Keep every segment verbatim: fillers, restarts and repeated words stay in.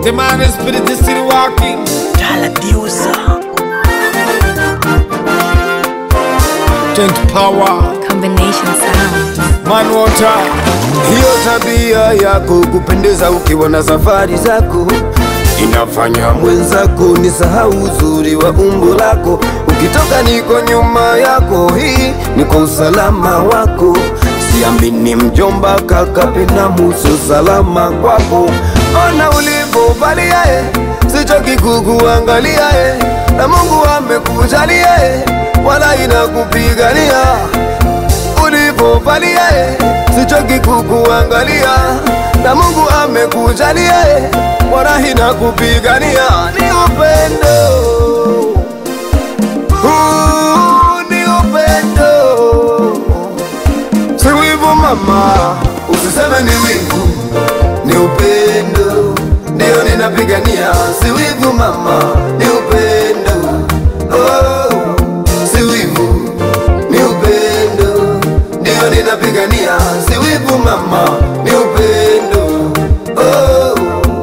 The man is spirit is still walking. Taladusa. Joint power. Combination sound. Man water. Hiyo tabia yako kupendeza ukiwa na safari zako inafanya mwenzako ni sahau uzuri wa umbo lako. Ukitoka niko nyuma yako, hii niko usalama wako. Siamini mjomba kaka pena muso salama kwako. Ona ulivovalia eh, sichoki kukuangalia eh, na Mungu amekujalia eh, wala inakupigania. Ulivovalia eh, sichoki kukuangalia, na Mungu amekujalia eh, wala inakupigania. Ni upendo, huu ni upendo. Si wivu mama, usiseme ni wivu, ni upendo ndio ninapigania. Si wivu mama, ni upendo. Oh, si wivu, ni upendo ndio ninapigania. Si wivu mama, ni upendo. Oh,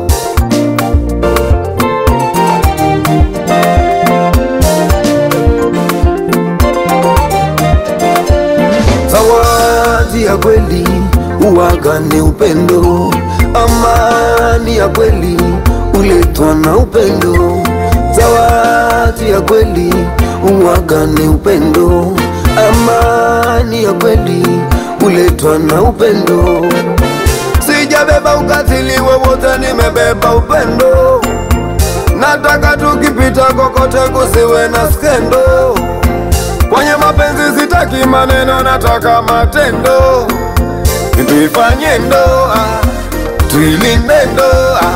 zawadi ya kweli uwaga ni upendo. Amani ya kweli uletwa na upendo. Zawadi ya kweli uwaga ni upendo. Amani ya kweli uletwa na upendo. Sijabeba ukatili wowote, nimebeba upendo. Nataka tukipita kokote kusiwe na skendo. Kwenye mapenzi sitaki maneno, nataka matendo. Tuifanye ndoa, tuilinde ndoa.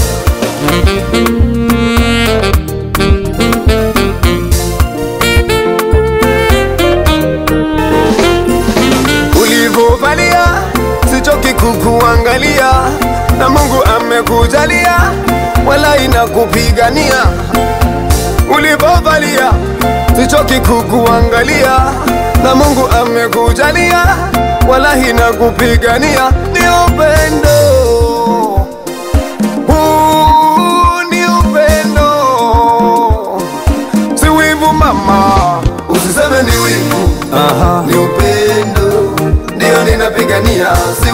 Ulivovalia sichoki kukuangalia, na Mungu amekujalia wala inakupigania. Ulivovalia sichoki kukuangalia, na Mungu amekujalia wala inakupigania. Ni upendo, huu ni upendo. Si wivu mama, usiseme ni wivu. Aha. Ni upendo ndio ninapigania. Si